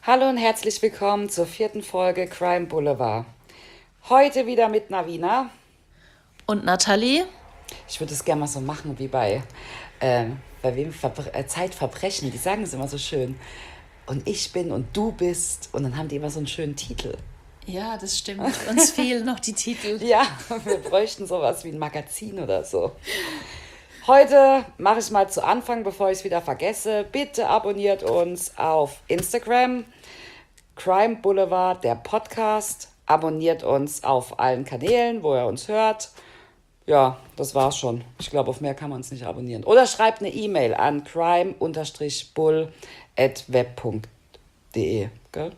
Hallo und herzlich willkommen zur 4. Folge Crime Boulevard. Heute wieder mit Navina. Und Nathalie? Ich würde es gerne mal so machen wie bei wem Zeitverbrechen. Die sagen es immer so schön. Und ich bin und du bist. Und dann haben die immer so einen schönen Titel. Ja, das stimmt. Uns fehlen noch die Titel. Ja, wir bräuchten sowas wie ein Magazin oder so. Heute mache ich mal zu Anfang, bevor ich es wieder vergesse. Bitte abonniert uns auf Instagram, Crime Boulevard, der Podcast. Abonniert uns auf allen Kanälen, wo ihr uns hört. Ja, das war's schon. Ich glaube, auf mehr kann man es nicht abonnieren. Oder schreibt eine E-Mail an crime-bull@web.de. Gell?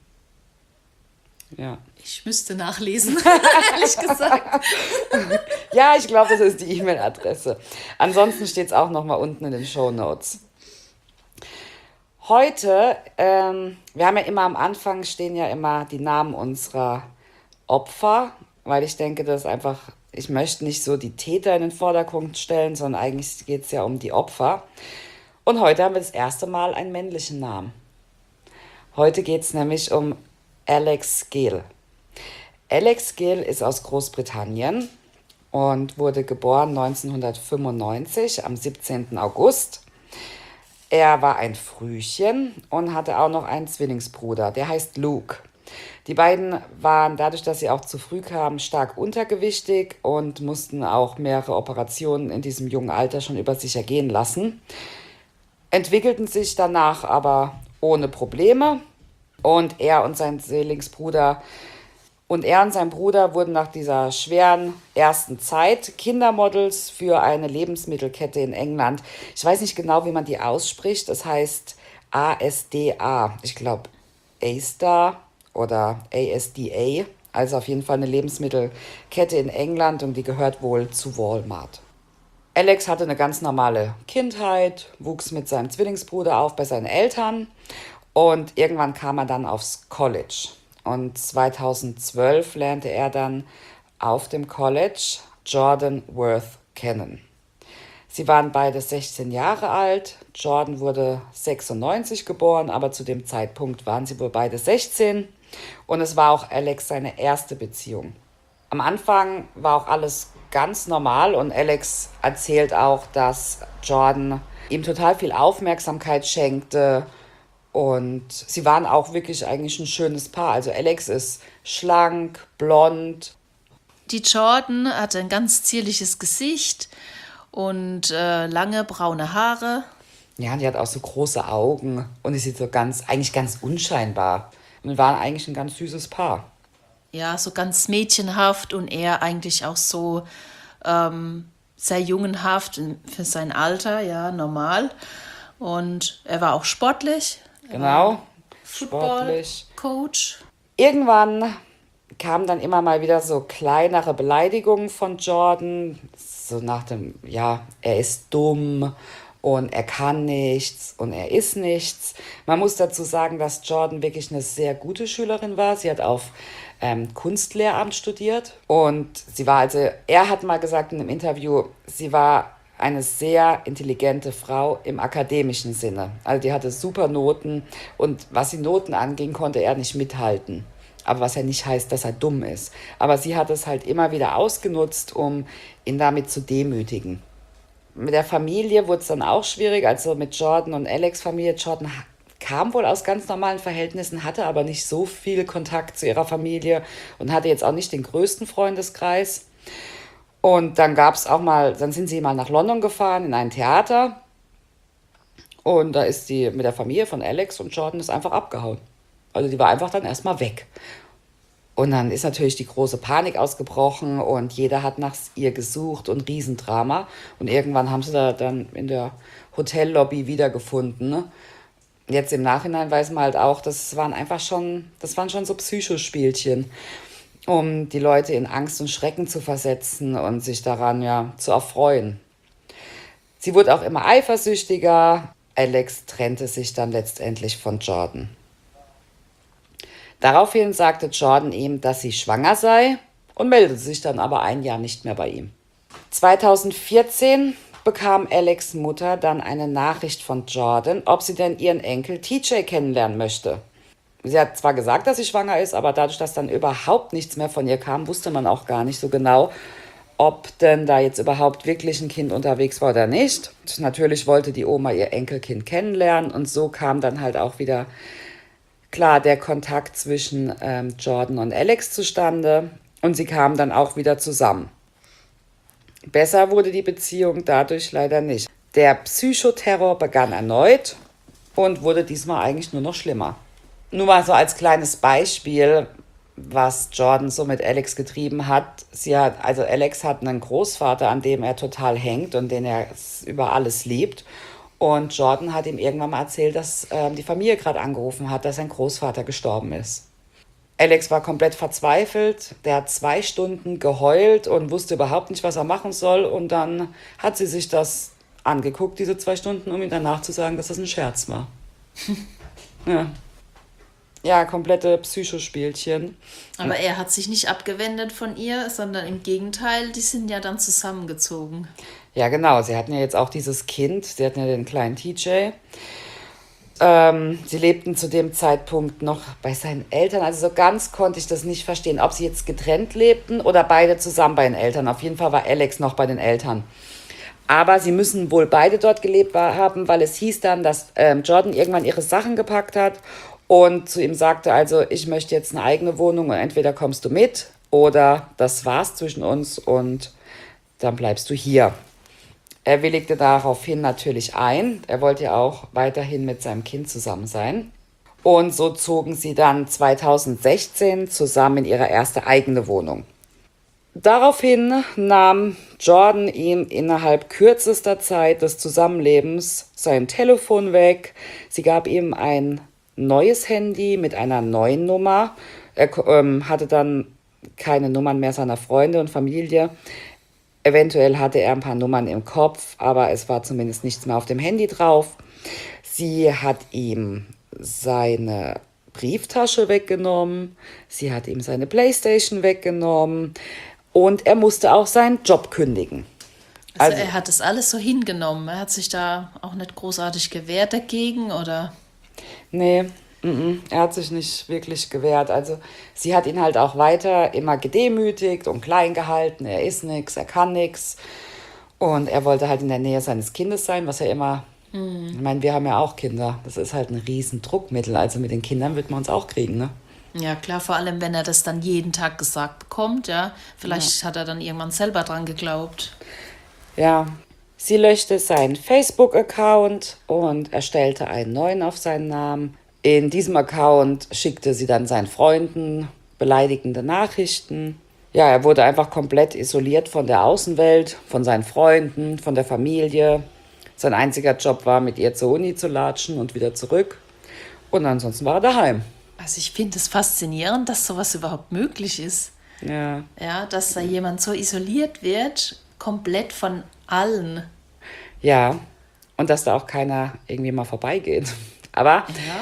Ja. Ich müsste nachlesen, ehrlich gesagt. Ja, ich glaube, das ist die E-Mail-Adresse. Ansonsten steht es auch nochmal unten in den Shownotes. Heute, wir haben ja immer am Anfang stehen ja immer die Namen unserer Opfer, weil ich denke, das ist einfach, ich möchte nicht so die Täter in den Vordergrund stellen, sondern eigentlich geht es ja um die Opfer. Und heute haben wir das erste Mal einen männlichen Namen. Heute geht es nämlich um Alex Gill. Alex Gill ist aus Großbritannien und wurde geboren 1995 am 17. August. Er war ein Frühchen und hatte auch noch einen Zwillingsbruder, der heißt Luke. Die beiden waren dadurch, dass sie auch zu früh kamen, stark untergewichtig und mussten auch mehrere Operationen in diesem jungen Alter schon über sich ergehen lassen. Entwickelten sich danach aber ohne Probleme und er und sein Zwillingsbruder und er und sein Bruder wurden nach dieser schweren ersten Zeit Kindermodels für eine Lebensmittelkette in England. Ich weiß nicht genau, wie man die ausspricht. Das heißt ASDA. Ich glaube A-Star oder ASDA. Also auf jeden Fall eine Lebensmittelkette in England und die gehört wohl zu Walmart. Alex hatte eine ganz normale Kindheit, wuchs mit seinem Zwillingsbruder auf bei seinen Eltern und irgendwann kam er dann aufs College. Und 2012 lernte er dann auf dem College Jordan Worth kennen. Sie waren beide 16 Jahre alt. Jordan wurde 96 geboren, aber zu dem Zeitpunkt waren sie wohl beide 16. Und es war auch Alex seine erste Beziehung. Am Anfang war auch alles ganz normal und Alex erzählt auch, dass Jordan ihm total viel Aufmerksamkeit schenkte. Und sie waren auch wirklich eigentlich ein schönes Paar. Also Alex ist schlank, blond. Die Jordan hatte ein ganz zierliches Gesicht und lange braune Haare. Ja, die hat auch so große Augen und die sieht so eigentlich ganz unscheinbar. Und waren eigentlich ein ganz süßes Paar. Ja, so ganz mädchenhaft und er eigentlich auch so sehr jungenhaft für sein Alter, ja, normal. Und er war auch sportlich. Genau, sportlich. Football-Coach. Irgendwann kamen dann immer mal wieder so kleinere Beleidigungen von Jordan. So nach dem, ja, er ist dumm und er kann nichts und er ist nichts. Man muss dazu sagen, dass Jordan wirklich eine sehr gute Schülerin war. Sie hat auf Kunstlehramt studiert und er hat mal gesagt in einem Interview, sie war eine sehr intelligente Frau im akademischen Sinne. Also die hatte super Noten und was die Noten anging, konnte er nicht mithalten. Aber was ja nicht heißt, dass er dumm ist. Aber sie hat es halt immer wieder ausgenutzt, um ihn damit zu demütigen. Mit der Familie wurde es dann auch schwierig, also mit Jordan und Alex Familie. Jordan kam wohl aus ganz normalen Verhältnissen, hatte aber nicht so viel Kontakt zu ihrer Familie und hatte jetzt auch nicht den größten Freundeskreis. Und dann sind sie mal nach London gefahren in ein Theater und da ist sie mit der Familie von Alex und Jordan ist einfach abgehauen. Also die war einfach dann erstmal weg. Und dann ist natürlich die große Panik ausgebrochen und jeder hat nach ihr gesucht und Riesendrama. Und irgendwann haben sie da dann in der Hotellobby wiedergefunden. Ne? Jetzt im Nachhinein weiß man halt auch, das waren schon so Psychospielchen, um die Leute in Angst und Schrecken zu versetzen und sich daran ja zu erfreuen. Sie wurde auch immer eifersüchtiger. Alex trennte sich dann letztendlich von Jordan. Daraufhin sagte Jordan ihm, dass sie schwanger sei und meldete sich dann aber ein Jahr nicht mehr bei ihm. 2014 bekam Alex' Mutter dann eine Nachricht von Jordan, ob sie denn ihren Enkel TJ kennenlernen möchte. sie hat zwar gesagt, dass sie schwanger ist, aber dadurch, dass dann überhaupt nichts mehr von ihr kam, wusste man auch gar nicht so genau, ob denn da jetzt überhaupt wirklich ein Kind unterwegs war oder nicht. Und natürlich wollte die Oma ihr Enkelkind kennenlernen und so kam dann halt auch wieder klar der Kontakt zwischen Jordan und Alex zustande und sie kamen dann auch wieder zusammen. Besser wurde die Beziehung dadurch leider nicht. Der Psychoterror begann erneut und wurde diesmal eigentlich nur noch schlimmer. Nur mal so als kleines Beispiel, was Jordan so mit Alex getrieben hat. Also Alex hat einen Großvater, an dem er total hängt und den er über alles liebt. Und Jordan hat ihm irgendwann mal erzählt, dass die Familie gerade angerufen hat, dass sein Großvater gestorben ist. Alex war komplett verzweifelt. Der hat 2 Stunden geheult und wusste überhaupt nicht, was er machen soll. Und dann hat sie sich das angeguckt, diese 2 Stunden, um ihm danach zu sagen, dass das ein Scherz war. Ja. Ja, komplette Psychospielchen. Aber er hat sich nicht abgewendet von ihr, sondern im Gegenteil, die sind ja dann zusammengezogen. Ja, genau. Sie hatten ja jetzt auch dieses Kind. Sie hatten ja den kleinen TJ. Sie lebten zu dem Zeitpunkt noch bei seinen Eltern. Also so ganz konnte ich das nicht verstehen, ob sie jetzt getrennt lebten oder beide zusammen bei den Eltern. Auf jeden Fall war Alex noch bei den Eltern. Aber sie müssen wohl beide dort gelebt haben, weil es hieß dann, dass Jordan irgendwann ihre Sachen gepackt hat und zu ihm sagte, also ich möchte jetzt eine eigene Wohnung und entweder kommst du mit oder das war's zwischen uns und dann bleibst du hier. Er willigte daraufhin natürlich ein. Er wollte ja auch weiterhin mit seinem Kind zusammen sein. Und so zogen sie dann 2016 zusammen in ihre erste eigene Wohnung. Daraufhin nahm Jordan ihm innerhalb kürzester Zeit des Zusammenlebens sein Telefon weg. Sie gab ihm ein neues Handy mit einer neuen Nummer. Er hatte dann keine Nummern mehr seiner Freunde und Familie. Eventuell hatte er ein paar Nummern im Kopf, aber es war zumindest nichts mehr auf dem Handy drauf. Sie hat ihm seine Brieftasche weggenommen. Sie hat ihm seine Playstation weggenommen. Und er musste auch seinen Job kündigen. Also er hat das alles so hingenommen. Er hat sich da auch nicht großartig gewehrt dagegen, oder? Nee, er hat sich nicht wirklich gewehrt. Also sie hat ihn halt auch weiter immer gedemütigt und klein gehalten. Er ist nichts, er kann nichts. Und er wollte halt in der Nähe seines Kindes sein, was er immer... Ich meine, wir haben ja auch Kinder. Das ist halt ein riesen Druckmittel. Also mit den Kindern wird man uns auch kriegen, ne? Ja, klar, vor allem, wenn er das dann jeden Tag gesagt bekommt, ja. Vielleicht hat er dann irgendwann selber dran geglaubt. Ja, sie löschte seinen Facebook-Account und erstellte einen neuen auf seinen Namen. In diesem Account schickte sie dann seinen Freunden beleidigende Nachrichten. Ja, er wurde einfach komplett isoliert von der Außenwelt, von seinen Freunden, von der Familie. Sein einziger Job war, mit ihr zur Uni zu latschen und wieder zurück. Und ansonsten war er daheim. Also ich finde es faszinierend, dass sowas überhaupt möglich ist. Ja. Ja, dass da jemand so isoliert wird, komplett von allen. Ja, und dass da auch keiner irgendwie mal vorbeigeht. Aber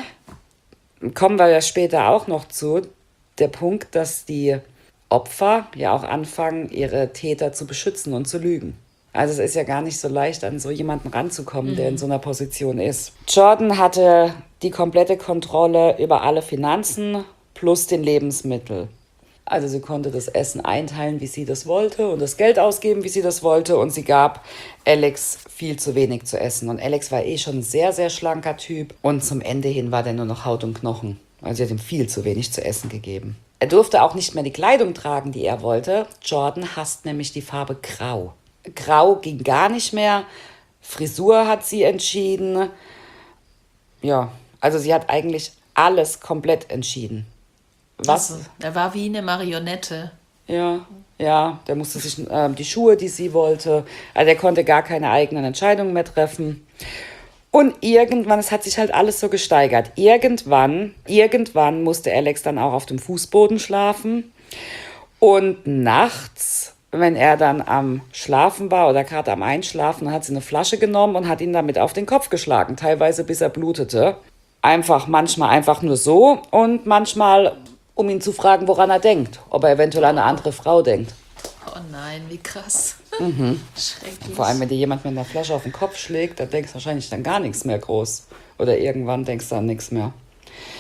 kommen wir ja später auch noch zu, der Punkt, dass die Opfer ja auch anfangen, ihre Täter zu beschützen und zu lügen. Also es ist ja gar nicht so leicht, an so jemanden ranzukommen, der in so einer Position ist. Jordan hatte die komplette Kontrolle über alle Finanzen plus den Lebensmittel. Also sie konnte das Essen einteilen, wie sie das wollte und das Geld ausgeben, wie sie das wollte. Und sie gab Alex viel zu wenig zu essen. Und Alex war eh schon ein sehr, sehr schlanker Typ. Und zum Ende hin war der nur noch Haut und Knochen. Also sie hat ihm viel zu wenig zu essen gegeben. Er durfte auch nicht mehr die Kleidung tragen, die er wollte. Jordan hasst nämlich die Farbe Grau. Grau ging gar nicht mehr. Frisur hat sie entschieden. Ja, also sie hat eigentlich alles komplett entschieden. Was? Also, er war wie eine Marionette. Ja, der musste sich die Schuhe, die sie wollte, also er konnte gar keine eigenen Entscheidungen mehr treffen. Und irgendwann, es hat sich halt alles so gesteigert. Irgendwann musste Alex dann auch auf dem Fußboden schlafen. Und nachts, wenn er dann am Schlafen war oder gerade am Einschlafen, hat sie eine Flasche genommen und hat ihn damit auf den Kopf geschlagen, teilweise bis er blutete. Manchmal einfach nur so und manchmal, um ihn zu fragen, woran er denkt, ob er eventuell an eine andere Frau denkt. Oh nein, wie krass. Schrecklich. Vor allem, wenn dir jemand mit einer Flasche auf den Kopf schlägt, dann denkst du wahrscheinlich dann gar nichts mehr groß. Oder irgendwann denkst du an nichts mehr.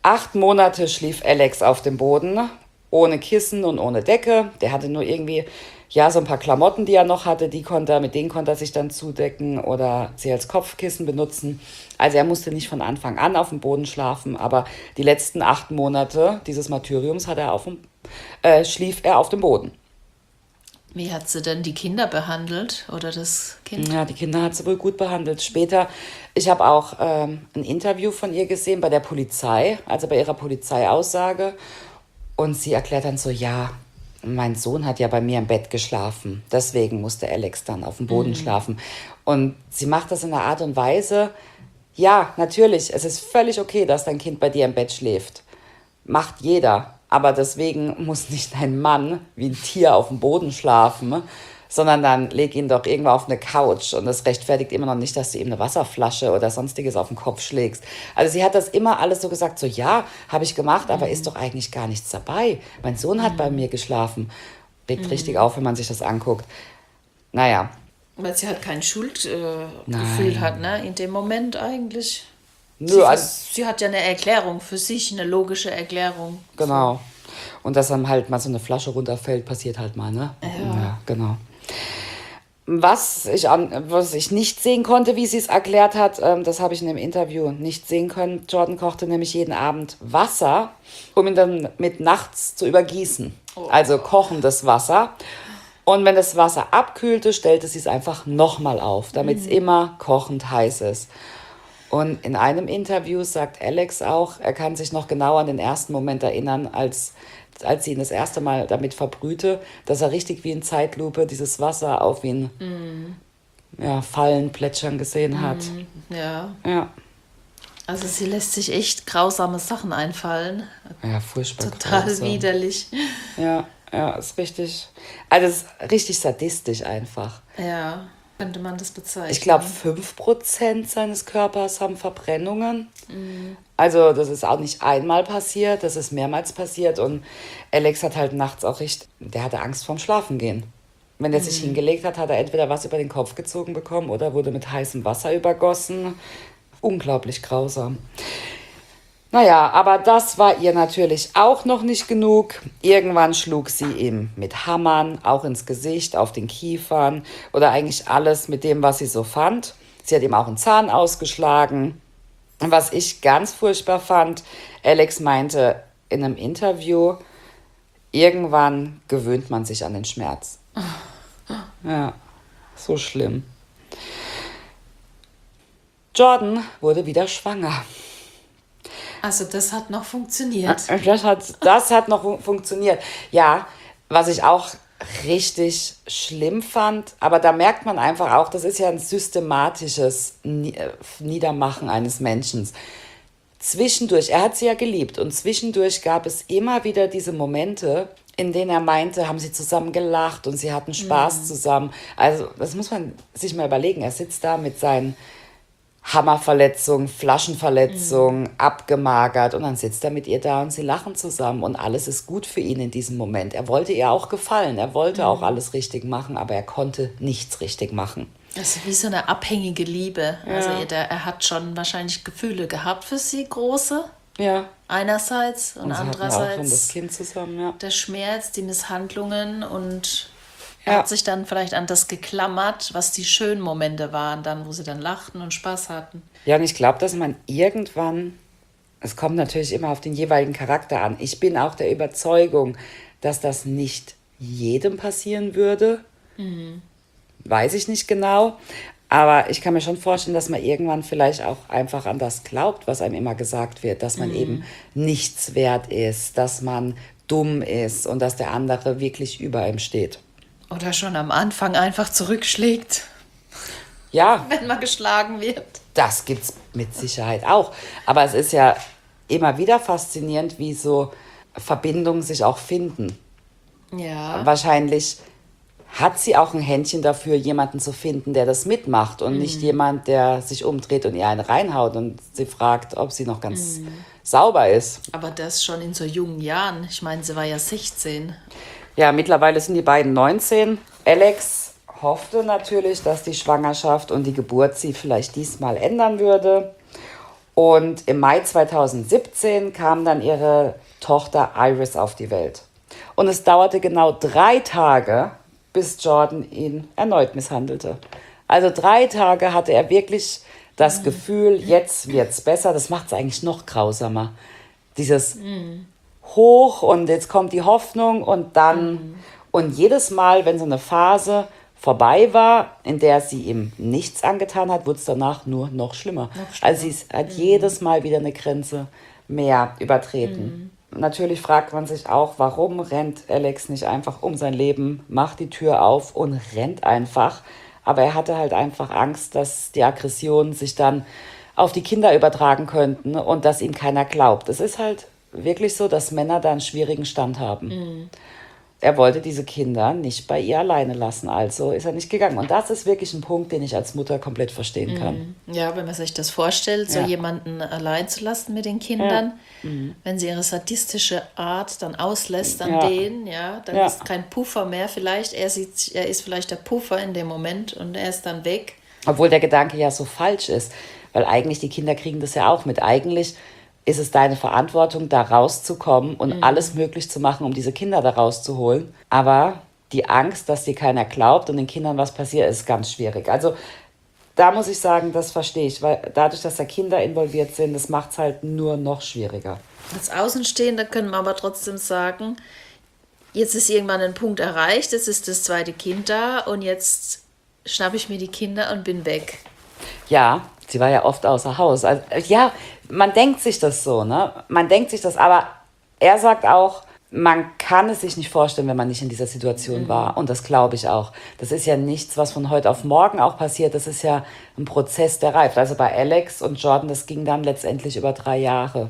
8 Monate schlief Alex auf dem Boden, ohne Kissen und ohne Decke. Der hatte nur irgendwie, ja, so ein paar Klamotten, die er noch hatte, mit denen konnte er sich dann zudecken oder sie als Kopfkissen benutzen. Also er musste nicht von Anfang an auf dem Boden schlafen, aber die letzten 8 Monate dieses Martyriums schlief er auf dem Boden. Wie hat sie denn die Kinder behandelt oder das Kind? Ja, die Kinder hat sie wohl gut behandelt. Später, ich habe auch ein Interview von ihr gesehen bei der Polizei, also bei ihrer Polizeiaussage. Und sie erklärt dann so, ja, mein Sohn hat ja bei mir im Bett geschlafen. Deswegen musste Alex dann auf dem Boden schlafen. Und sie macht das in einer Art und Weise, ja, natürlich, es ist völlig okay, dass dein Kind bei dir im Bett schläft. Macht jeder. Aber deswegen muss nicht ein Mann wie ein Tier auf dem Boden schlafen, sondern dann leg ihn doch irgendwo auf eine Couch. Und das rechtfertigt immer noch nicht, dass du ihm eine Wasserflasche oder sonstiges auf den Kopf schlägst. Also sie hat das immer alles so gesagt, so ja, habe ich gemacht, aber ist doch eigentlich gar nichts dabei. Mein Sohn hat bei mir geschlafen. Regt richtig auf, wenn man sich das anguckt. Naja. Weil sie halt kein Schuldgefühl hat, ne? In dem Moment eigentlich. Nö, Sie hat ja eine Erklärung für sich, eine logische Erklärung. Genau. Und dass dann halt mal so eine Flasche runterfällt, passiert halt mal, ne? Ja, genau. Was ich nicht sehen konnte, wie sie es erklärt hat, das habe ich in dem Interview nicht sehen können. Jordan kochte nämlich jeden Abend Wasser, um ihn dann mit nachts zu übergießen. Also kochendes Wasser. Und wenn das Wasser abkühlte, stellte sie es einfach nochmal auf, damit es immer kochend heiß ist. Und in einem Interview sagt Alex auch, er kann sich noch genau an den ersten Moment erinnern, als sie ihn das erste Mal damit verbrühte, dass er richtig wie in Zeitlupe dieses Wasser auf ihn fallen, plätschern gesehen hat. Ja. Ja. Also sie lässt sich echt grausame Sachen einfallen. Ja, furchtbar Total grausam. widerlich. Ja, ist richtig, also es ist richtig sadistisch einfach. Ja, könnte man das bezeichnen. Ich glaube, 5% seines Körpers haben Verbrennungen. Also das ist auch nicht einmal passiert, das ist mehrmals passiert. Und Alex hat halt nachts auch der hatte Angst vorm Schlafengehen. Wenn er sich hingelegt hat, hat er entweder was über den Kopf gezogen bekommen oder wurde mit heißem Wasser übergossen. Unglaublich grausam. Naja, aber das war ihr natürlich auch noch nicht genug. Irgendwann schlug sie ihm mit Hammern, auch ins Gesicht, auf den Kiefern oder eigentlich alles mit dem, was sie so fand. Sie hat ihm auch einen Zahn ausgeschlagen. Was ich ganz furchtbar fand, Alex meinte in einem Interview, irgendwann gewöhnt man sich an den Schmerz. Ja, so schlimm. Jordan wurde wieder schwanger. Also das hat noch funktioniert. Das hat noch funktioniert. Ja, was ich auch richtig schlimm fand, aber da merkt man einfach auch, das ist ja ein systematisches Niedermachen eines Menschen. Zwischendurch, er hat sie ja geliebt und zwischendurch gab es immer wieder diese Momente, in denen er meinte, haben sie zusammen gelacht und sie hatten Spaß zusammen. Also das muss man sich mal überlegen. Er sitzt da mit seinen Hammerverletzung, Flaschenverletzung, abgemagert und dann sitzt er mit ihr da und sie lachen zusammen und alles ist gut für ihn in diesem Moment. Er wollte ihr auch gefallen, er wollte auch alles richtig machen, aber er konnte nichts richtig machen. Das ist wie so eine abhängige Liebe. Ja. Also er hat schon wahrscheinlich Gefühle gehabt für sie, große. Ja. Einerseits und Sie hatten ja auch andererseits schon das Kind zusammen, ja. der Schmerz, die Misshandlungen und Ja. er hat sich dann vielleicht an das geklammert, was die schönen Momente waren, dann, wo sie dann lachten und Spaß hatten. Ja, und ich glaube, dass man irgendwann, es kommt natürlich immer auf den jeweiligen Charakter an. Ich bin auch der Überzeugung, dass das nicht jedem passieren würde. Weiß ich nicht genau. Aber ich kann mir schon vorstellen, dass man irgendwann vielleicht auch einfach an das glaubt, was einem immer gesagt wird, dass man eben nichts wert ist, dass man dumm ist und dass der andere wirklich über ihm steht. Oder schon am Anfang einfach zurückschlägt, Ja, wenn man geschlagen wird. das gibt's mit Sicherheit auch. Aber es ist ja immer wieder faszinierend, wie so Verbindungen sich auch finden. Ja. Wahrscheinlich hat sie auch ein Händchen dafür, jemanden zu finden, der das mitmacht und nicht jemand, der sich umdreht und ihr eine reinhaut und sie fragt, ob sie noch ganz sauber ist. Aber das schon in so jungen Jahren. Ich meine, sie war ja 16. Ja, mittlerweile sind die beiden 19. Alex hoffte natürlich, dass die Schwangerschaft und die Geburt sie vielleicht diesmal ändern würde. Und im Mai 2017 kam dann ihre Tochter Iris auf die Welt. Und es dauerte genau 3 Tage, bis Jordan ihn erneut misshandelte. Also 3 Tage hatte er wirklich das Gefühl, jetzt wird's besser. Das macht es eigentlich noch grausamer. Dieses Hoch und jetzt kommt die Hoffnung und dann... Und jedes Mal, wenn so eine Phase vorbei war, in der sie ihm nichts angetan hat, wurde es danach nur noch schlimmer. Also sie hat jedes Mal wieder eine Grenze mehr übertreten. Natürlich fragt man sich auch, warum rennt Alex nicht einfach um sein Leben, macht die Tür auf und rennt einfach. Aber er hatte halt einfach Angst, dass die Aggressionen sich dann auf die Kinder übertragen könnten und dass ihm keiner glaubt. Es ist halt wirklich so, dass Männer da einen schwierigen Stand haben. Er wollte diese Kinder nicht bei ihr alleine lassen, also ist er nicht gegangen. Und das ist wirklich ein Punkt, den ich als Mutter komplett verstehen kann. Ja, wenn man sich das vorstellt, so jemanden allein zu lassen mit den Kindern, wenn sie ihre sadistische Art dann auslässt an denen, dann ist kein Puffer mehr vielleicht. Er ist vielleicht der Puffer in dem Moment und er ist dann weg. Obwohl der Gedanke ja so falsch ist, weil eigentlich die Kinder kriegen das ja auch mit. Eigentlich ist es deine Verantwortung, da rauszukommen und alles möglich zu machen, um diese Kinder da rauszuholen. Aber die Angst, dass dir keiner glaubt und den Kindern was passiert, ist ganz schwierig. Also da muss ich sagen, das verstehe ich, weil dadurch, dass da Kinder involviert sind, das macht es halt nur noch schwieriger. Als Außenstehender können wir aber trotzdem sagen, jetzt ist irgendwann ein Punkt erreicht, jetzt ist das zweite Kind da und jetzt schnappe ich mir die Kinder und bin weg. Ja, sie war ja oft außer Haus. Also, ja, man denkt sich das so, ne? Man denkt sich das, aber er sagt auch, man kann es sich nicht vorstellen, wenn man nicht in dieser Situation war. Und das glaube ich auch. Das ist ja nichts, was von heute auf morgen auch passiert. Das ist ja ein Prozess, der reift. Also bei Alex und Jordan, das ging dann letztendlich über 3 Jahre.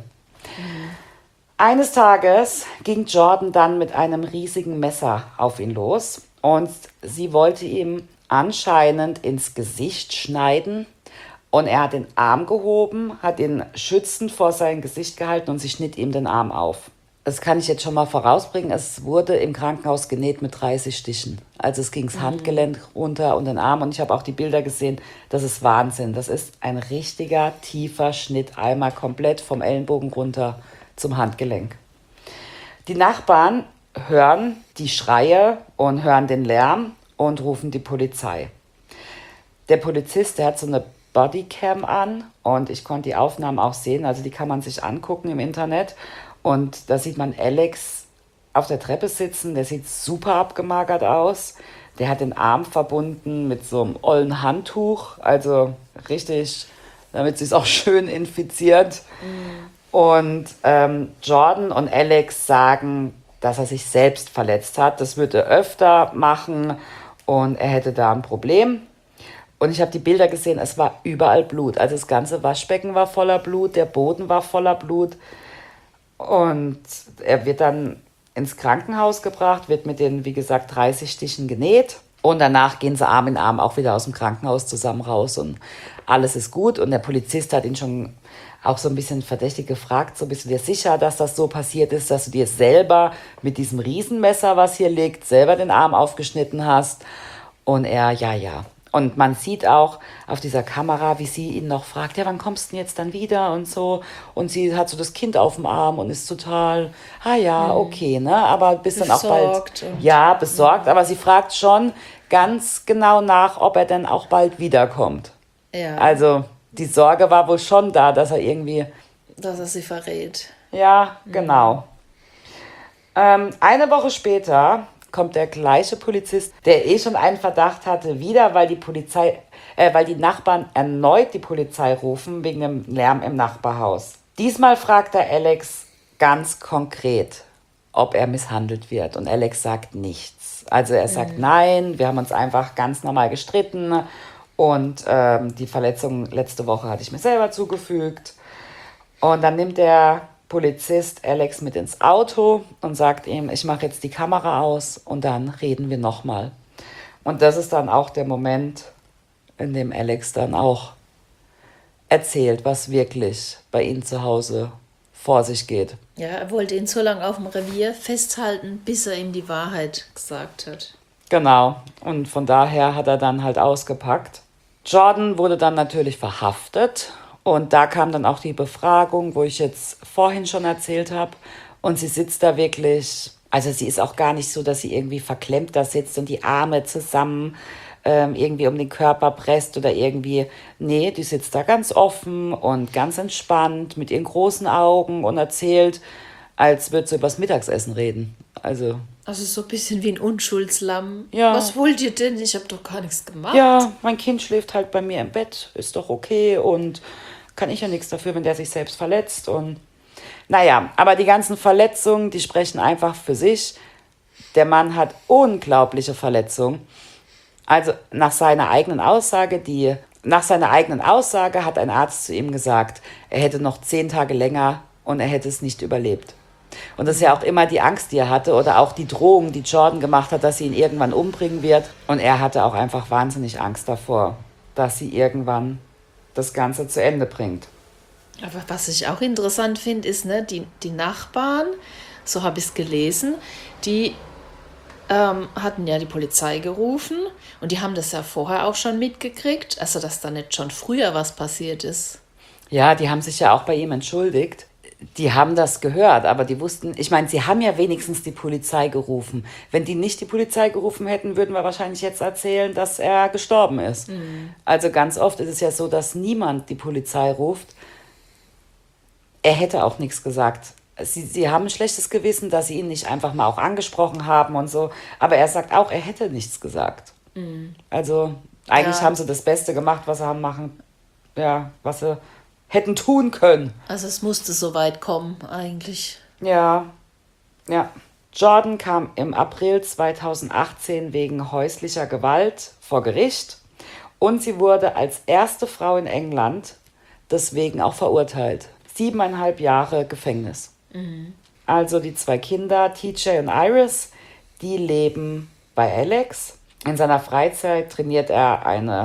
Eines Tages ging Jordan dann mit einem riesigen Messer auf ihn los. Und sie wollte ihm anscheinend ins Gesicht schneiden. Und er hat den Arm gehoben, hat ihn schützend vor sein Gesicht gehalten und sie schnitt ihm den Arm auf. Das kann ich jetzt schon mal vorausbringen. Es wurde im Krankenhaus genäht mit 30 Stichen. Also es ging das Handgelenk runter und den Arm. Und ich habe auch die Bilder gesehen. Das ist Wahnsinn. Das ist ein richtiger, tiefer Schnitt. Einmal komplett vom Ellenbogen runter zum Handgelenk. Die Nachbarn hören die Schreie und hören den Lärm und rufen die Polizei. Der Polizist, der hat so eine Bodycam an und ich konnte die Aufnahmen auch sehen, also die kann man sich angucken im Internet und da sieht man Alex auf der Treppe sitzen, der sieht super abgemagert aus, der hat den Arm verbunden mit so einem ollen Handtuch, also richtig, damit sie es auch schön infiziert. Und Jordan und Alex sagen, dass er sich selbst verletzt hat, das würde er öfter machen und er hätte da ein Problem. Und ich habe die Bilder gesehen, es war überall Blut. Also das ganze Waschbecken war voller Blut, der Boden war voller Blut. Und er wird dann ins Krankenhaus gebracht, wird mit den, wie gesagt, 30 Stichen genäht. Und danach gehen sie Arm in Arm auch wieder aus dem Krankenhaus zusammen raus und alles ist gut. Und der Polizist hat ihn schon auch so ein bisschen verdächtig gefragt, so bist du dir sicher, dass das so passiert ist, dass du dir selber mit diesem Riesenmesser, was hier liegt, selber den Arm aufgeschnitten hast? Und er, ja. Und man sieht auch auf dieser Kamera, wie sie ihn noch fragt, ja, wann kommst du denn jetzt dann wieder und so. Und sie hat so das Kind auf dem Arm und ist total, okay, ne, aber bis dann auch bald, ja, besorgt, aber sie fragt schon ganz genau nach, ob er dann auch bald wiederkommt. Ja. Also die Sorge war wohl schon da, dass er irgendwie... Dass er sie verrät. Ja, genau. Eine Woche später kommt der gleiche Polizist, der schon einen Verdacht hatte, wieder, weil die Nachbarn erneut die Polizei rufen wegen dem Lärm im Nachbarhaus. Diesmal fragt er Alex ganz konkret, ob er misshandelt wird. Und Alex sagt nichts. Also er sagt nein, wir haben uns einfach ganz normal gestritten und die Verletzung letzte Woche hatte ich mir selber zugefügt. Und dann nimmt der Polizist Alex mit ins Auto und sagt ihm, ich mache jetzt die Kamera aus und dann reden wir nochmal. Und das ist dann auch der Moment, in dem Alex dann auch erzählt, was wirklich bei ihm zu Hause vor sich geht. Ja, er wollte ihn so lange auf dem Revier festhalten, bis er ihm die Wahrheit gesagt hat. Genau, und von daher hat er dann halt ausgepackt. Jordan wurde dann natürlich verhaftet Und da kam dann auch die Befragung, wo ich jetzt vorhin schon erzählt habe. Und sie sitzt da wirklich, also sie ist auch gar nicht so, dass sie irgendwie verklemmt da sitzt und die Arme zusammen irgendwie um den Körper presst oder irgendwie. Nee, die sitzt da ganz offen und ganz entspannt mit ihren großen Augen und erzählt, als würde sie übers Mittagessen reden. Also, Also so ein bisschen wie ein Unschuldslamm. ja, Was wollt ihr denn? Ich habe doch gar nichts gemacht. ja, mein Kind schläft halt bei mir im Bett, ist doch okay und kann ich ja nichts dafür, wenn der sich selbst verletzt. Und naja, aber die ganzen Verletzungen, die sprechen einfach für sich. Der Mann hat unglaubliche Verletzungen. Also nach seiner eigenen Aussage hat ein Arzt zu ihm gesagt, er hätte noch 10 Tage länger und er hätte es nicht überlebt. Und das ist ja auch immer die Angst, die er hatte oder auch die Drohung, die Jordan gemacht hat, dass sie ihn irgendwann umbringen wird. Und er hatte auch einfach wahnsinnig Angst davor, dass sie irgendwann das Ganze zu Ende bringt. Aber was ich auch interessant finde, ist, ne, die Nachbarn, so habe ich es gelesen, die hatten ja die Polizei gerufen und die haben das ja vorher auch schon mitgekriegt, also dass da nicht schon früher was passiert ist. Ja, die haben sich ja auch bei ihm entschuldigt. Die haben das gehört, aber die wussten, ich meine, sie haben ja wenigstens die Polizei gerufen. Wenn die nicht die Polizei gerufen hätten, würden wir wahrscheinlich jetzt erzählen, dass er gestorben ist. Also ganz oft ist es ja so, dass niemand die Polizei ruft. Er hätte auch nichts gesagt. Sie haben ein schlechtes Gewissen, dass sie ihn nicht einfach mal auch angesprochen haben und so. Aber er sagt auch, er hätte nichts gesagt. Also eigentlich Ja, haben sie das Beste gemacht, was sie haben machen, ja, was sie hätten tun können. also es musste so weit kommen eigentlich. Ja, ja. Jordan kam im April 2018 wegen häuslicher Gewalt vor Gericht und sie wurde als erste Frau in England deswegen auch verurteilt. 7,5 Jahre Gefängnis. Also die 2 Kinder, TJ und Iris, die leben bei Alex. In seiner Freizeit trainiert er eine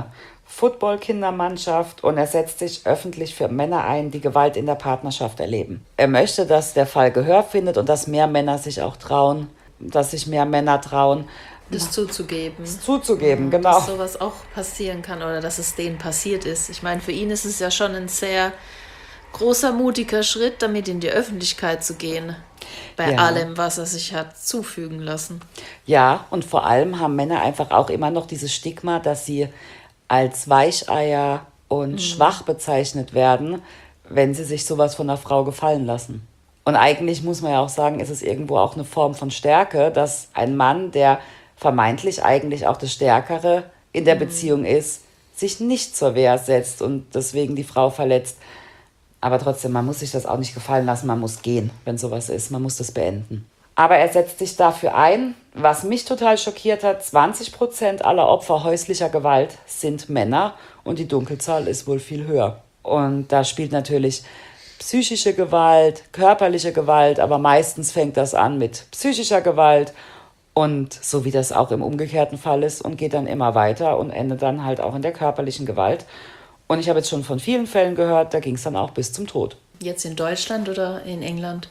Football-Kindermannschaft und er setzt sich öffentlich für Männer ein, die Gewalt in der Partnerschaft erleben. Er möchte, dass der Fall Gehör findet und dass mehr Männer sich auch trauen, dass sich mehr Männer trauen, Das zuzugeben. es zuzugeben, genau. Dass sowas auch passieren kann oder dass es denen passiert ist. Ich meine, für ihn ist es ja schon ein sehr großer, mutiger Schritt, damit in die Öffentlichkeit zu gehen. Bei Ja. allem, was er sich hat zufügen lassen. Ja, und vor allem haben Männer einfach auch immer noch dieses Stigma, dass sie als Weicheier und schwach bezeichnet werden, wenn sie sich sowas von einer Frau gefallen lassen. Und eigentlich muss man ja auch sagen, ist es irgendwo auch eine Form von Stärke, dass ein Mann, der vermeintlich eigentlich auch das Stärkere in der Beziehung ist, sich nicht zur Wehr setzt und deswegen die Frau verletzt. Aber trotzdem, man muss sich das auch nicht gefallen lassen, man muss gehen, wenn sowas ist, man muss das beenden. Aber er setzt sich dafür ein. Was mich total schockiert hat, 20% aller Opfer häuslicher Gewalt sind Männer und die Dunkelzahl ist wohl viel höher. Und da spielt natürlich psychische Gewalt, körperliche Gewalt, aber meistens fängt das an mit psychischer Gewalt und so wie das auch im umgekehrten Fall ist und geht dann immer weiter und endet dann halt auch in der körperlichen Gewalt. Und ich habe jetzt schon von vielen Fällen gehört, da ging es dann auch bis zum Tod. Jetzt in Deutschland oder in England?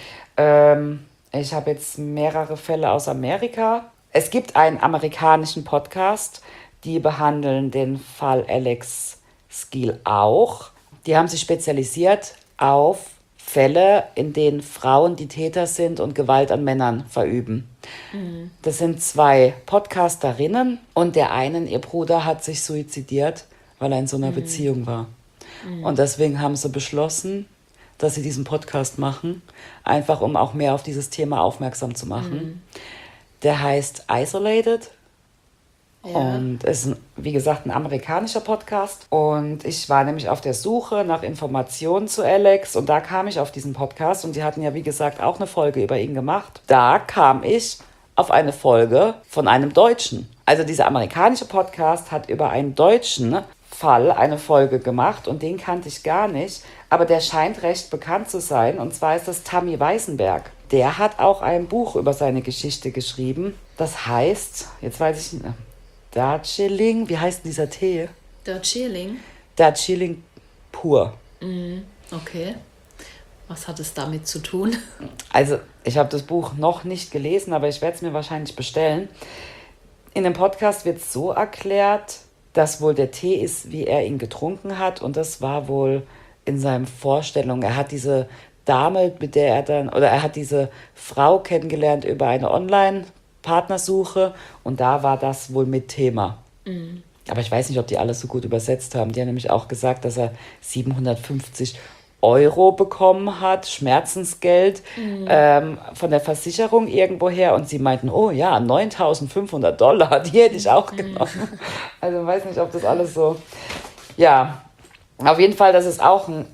Ich habe jetzt mehrere Fälle aus Amerika. Es gibt einen amerikanischen Podcast, die behandeln den Fall Alex Skeel auch. Die haben sich spezialisiert auf Fälle, in denen Frauen die Täter sind und Gewalt an Männern verüben. Das sind 2 Podcasterinnen und der einen, ihr Bruder, hat sich suizidiert, weil er in so einer Beziehung war. Und deswegen haben sie beschlossen, dass sie diesen Podcast machen, einfach um auch mehr auf dieses Thema aufmerksam zu machen. Der heißt Isolated Ja. und ist, wie gesagt, ein amerikanischer Podcast. Und ich war nämlich auf der Suche nach Informationen zu Alex und da kam ich auf diesen Podcast und die hatten ja, wie gesagt, auch eine Folge über ihn gemacht. Da kam ich auf eine Folge von einem Deutschen. Also dieser amerikanische Podcast hat über einen deutschen Fall eine Folge gemacht und den kannte ich gar nicht, aber der scheint recht bekannt zu sein und zwar ist das Tammy Weißenberg. Der hat auch ein Buch über seine Geschichte geschrieben. Das heißt, jetzt weiß ich nicht, Darjeeling, wie heißt denn dieser Tee? Darjeeling? Darjeeling pur. Okay. Was hat es damit zu tun? Also ich habe das Buch noch nicht gelesen, aber ich werde es mir wahrscheinlich bestellen. In dem Podcast wird es so erklärt, dass wohl der Tee ist, wie er ihn getrunken hat. Und das war wohl in seinen Vorstellungen. Er hat diese Dame, mit der er hat diese Frau kennengelernt über eine Online-Partnersuche. Und da war das wohl mit Thema. Aber ich weiß nicht, ob die alles so gut übersetzt haben. Die haben nämlich auch gesagt, dass er 750 Euro bekommen hat, Schmerzensgeld von der Versicherung irgendwoher. Und sie meinten, oh ja, 9.500 Dollar, die hätte ich auch genommen. Also weiß nicht, ob das alles so... Ja, auf jeden Fall, das ist auch ein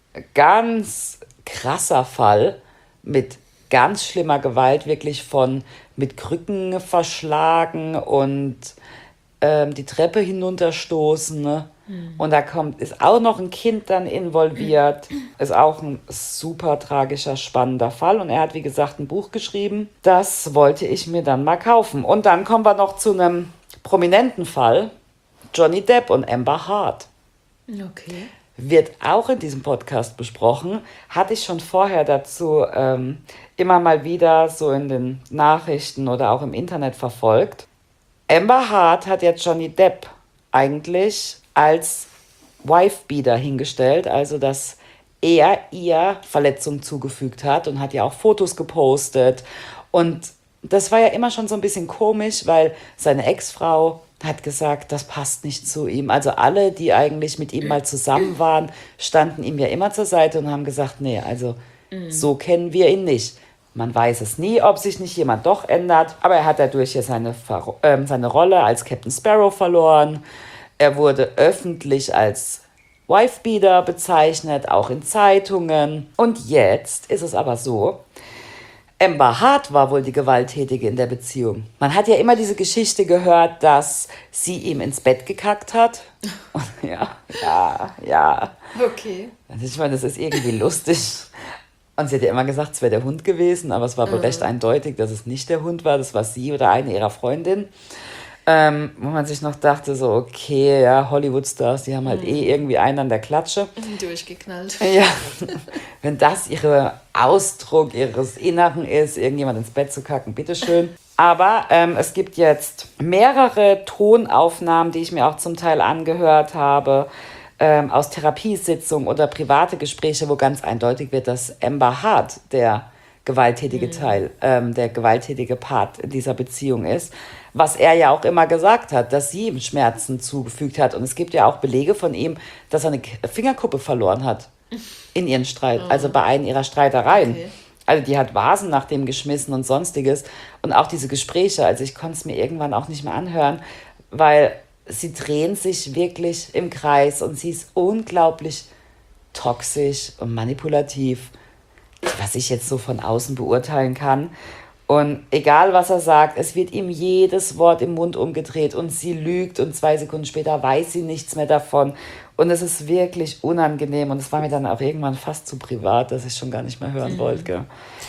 ganz krasser Fall mit ganz schlimmer Gewalt, wirklich mit Krücken verschlagen und die Treppe hinunterstoßen. Ne? Und da ist auch noch ein Kind dann involviert. Ist auch ein super tragischer, spannender Fall. Und er hat, wie gesagt, ein Buch geschrieben. Das wollte ich mir dann mal kaufen. Und dann kommen wir noch zu einem prominenten Fall. Johnny Depp und Amber Heard. Okay. Wird auch in diesem Podcast besprochen. Hatte ich schon vorher dazu immer mal wieder so in den Nachrichten oder auch im Internet verfolgt. Amber Heard hat jetzt Johnny Depp eigentlich als Wife-Beater hingestellt, also dass er ihr Verletzungen zugefügt hat und hat ja auch Fotos gepostet. Und das war ja immer schon so ein bisschen komisch, weil seine Ex-Frau hat gesagt, das passt nicht zu ihm. Also alle, die eigentlich mit ihm mal zusammen waren, standen ihm ja immer zur Seite und haben gesagt, nee, also so kennen wir ihn nicht. Man weiß es nie, ob sich nicht jemand doch ändert, aber er hat dadurch ja seine Rolle als Captain Sparrow verloren. Er wurde öffentlich als Wife-Beater bezeichnet, auch in Zeitungen. Und jetzt ist es aber so, Amber Heard war wohl die Gewalttätige in der Beziehung. Man hat ja immer diese Geschichte gehört, dass sie ihm ins Bett gekackt hat. Und ja. Okay. Also ich meine, das ist irgendwie lustig. Und sie hat ja immer gesagt, es wäre der Hund gewesen, aber es war wohl recht eindeutig, dass es nicht der Hund war, das war sie oder eine ihrer Freundinnen. Wo man sich noch dachte, so okay, ja, Hollywood-Stars, die haben halt irgendwie einen an der Klatsche. Durchgeknallt. Ja, wenn das ihr Ausdruck ihres Inneren ist, irgendjemand ins Bett zu kacken, bitteschön. Aber es gibt jetzt mehrere Tonaufnahmen, die ich mir auch zum Teil angehört habe, aus Therapiesitzungen oder private Gespräche, wo ganz eindeutig wird, dass Amber Heard der gewalttätige Teil, der gewalttätige Part in dieser Beziehung ist. Was er ja auch immer gesagt hat, dass sie ihm Schmerzen zugefügt hat. Und es gibt ja auch Belege von ihm, dass er eine Fingerkuppe verloren hat in ihren Streit, also bei einem ihrer Streitereien. Okay. Also die hat Vasen nach dem geschmissen und sonstiges. Und auch diese Gespräche, also ich konnte es mir irgendwann auch nicht mehr anhören, weil sie drehen sich wirklich im Kreis und sie ist unglaublich toxisch und manipulativ, was ich jetzt so von außen beurteilen kann. Und egal, was er sagt, es wird ihm jedes Wort im Mund umgedreht und sie lügt und 2 Sekunden später weiß sie nichts mehr davon. Und es ist wirklich unangenehm und es war mir dann auch irgendwann fast zu privat, dass ich schon gar nicht mehr hören wollte. Gell?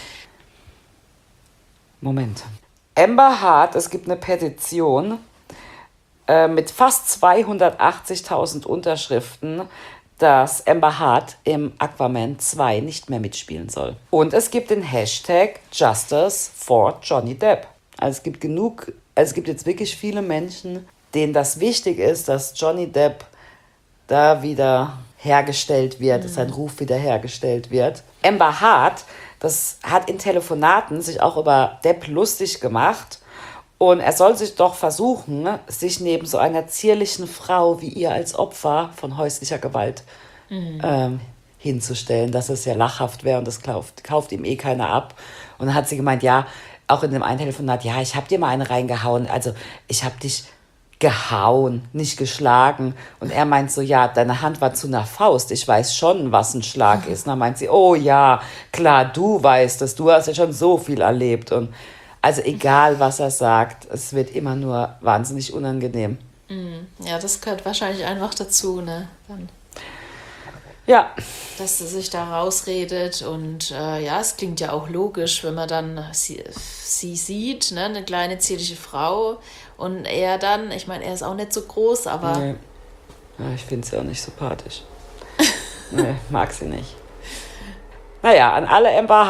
Moment. Amber Heard, es gibt eine Petition mit fast 280.000 Unterschriften, dass Amber Heard im Aquaman 2 nicht mehr mitspielen soll. Und es gibt den Hashtag Justice for Johnny Depp. Also es gibt jetzt wirklich viele Menschen, denen das wichtig ist, dass Johnny Depp da wieder hergestellt wird, dass sein Ruf wieder hergestellt wird. Amber Heard, das hat in Telefonaten sich auch über Depp lustig gemacht. Und er soll sich doch versuchen, sich neben so einer zierlichen Frau wie ihr als Opfer von häuslicher Gewalt hinzustellen, dass es ja lachhaft wäre und das kauft ihm keiner ab. Und dann hat sie gemeint, ja, auch in dem einen Telefonat, ja, ich habe dir mal eine reingehauen, also ich habe dich gehauen, nicht geschlagen. Und er meint so, ja, deine Hand war zu einer Faust, ich weiß schon, was ein Schlag ist. Und dann meint sie, oh ja, klar, du weißt es, du hast ja schon so viel erlebt. Und also egal, was er sagt, es wird immer nur wahnsinnig unangenehm. Ja, das gehört wahrscheinlich einfach dazu, ne? Dann, Ja, dass sie sich da rausredet und ja, es klingt ja auch logisch, wenn man dann sie sieht, ne? Eine kleine zierliche Frau und er dann, ich meine, er ist auch nicht so groß, aber nee. Ja, ich finde sie auch nicht sympathisch. Nee, mag sie nicht. Naja, an alle Amber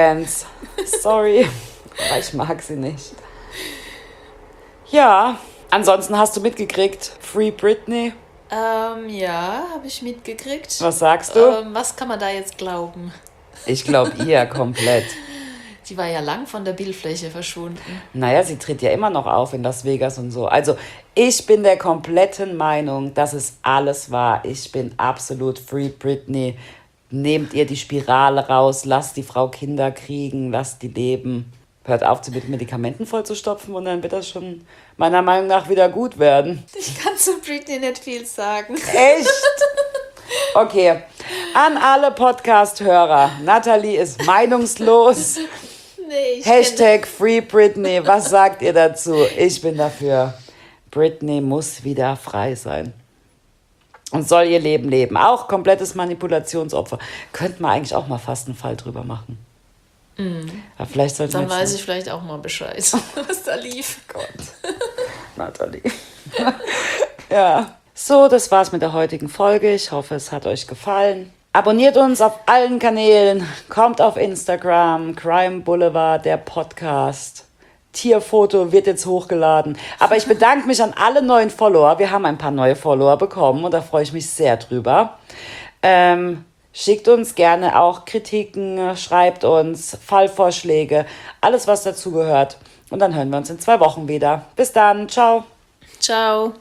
Heard-Fans, sorry, aber ich mag sie nicht. Ja, Ansonsten hast du mitgekriegt, Free Britney. Ja, habe ich mitgekriegt. Was sagst du? Was kann man da jetzt glauben? Ich glaube ihr komplett. Die war ja lang von der Bildfläche verschwunden. Naja, sie tritt ja immer noch auf in Las Vegas und so. Also ich bin der kompletten Meinung, dass es alles war. Ich bin absolut Free Britney. Nehmt ihr die Spirale raus, lasst die Frau Kinder kriegen, lasst die leben. Hört auf, sie mit Medikamenten vollzustopfen und dann wird das schon meiner Meinung nach wieder gut werden. Ich kann zu Britney nicht viel sagen. Echt? Okay. An alle Podcast-Hörer. Nathalie ist meinungslos. Nee, Hashtag Free Britney. Was sagt ihr dazu? Ich bin dafür. Britney muss wieder frei sein. Und soll ihr Leben leben. Auch komplettes Manipulationsopfer. Könnte man eigentlich auch mal fast einen Fall drüber machen. Aber vielleicht sollten Dann wir weiß ich vielleicht auch mal Bescheid, was da lief. Gott. Nathalie. Ja. So, das war's mit der heutigen Folge. Ich hoffe, es hat euch gefallen. Abonniert uns auf allen Kanälen. Kommt auf Instagram. Crime Boulevard, der Podcast. Tierfoto wird jetzt hochgeladen. Aber ich bedanke mich an alle neuen Follower. Wir haben ein paar neue Follower bekommen und da freue ich mich sehr drüber. Schickt uns gerne auch Kritiken, schreibt uns Fallvorschläge, alles was dazugehört. Und dann hören wir uns in 2 Wochen wieder. Bis dann, ciao. Ciao.